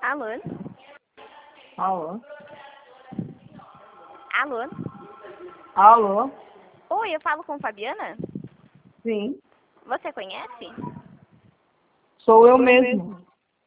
Alô? Alô? Alô? Alô? Oi, eu falo com Fabiana? Sim, Você conhece? sou eu mesmo.